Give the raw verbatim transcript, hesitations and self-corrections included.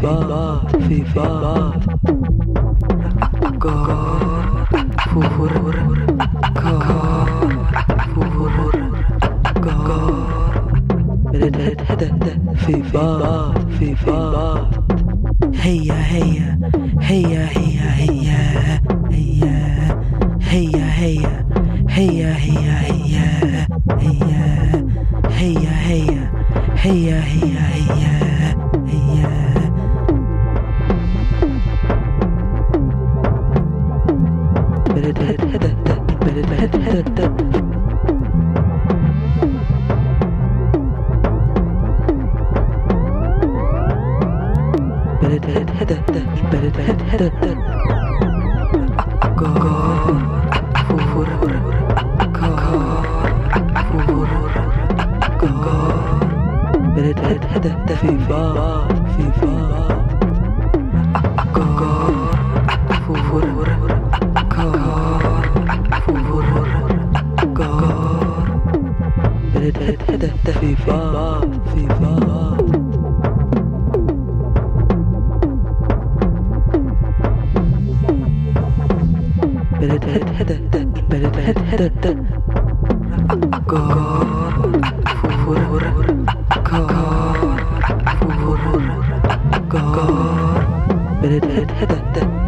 بعض في بعض كار فور كار فور كار في بعض في بعض هيا هيا هيا هيا هيا هيا هيا هيا هيا هيا هيا هيا هيا هيا هيا هيا هيا هيا بلد هد هد بلد هد هد بلد هد هد بلد هد هد كار فور كار فور كار بلد هد هد في بعض في بعض كار فور كار فور كار بلد هد هد في بعض في بعض بلد هد هد بلد هد هد كار فور كار فور كار بلد هد هد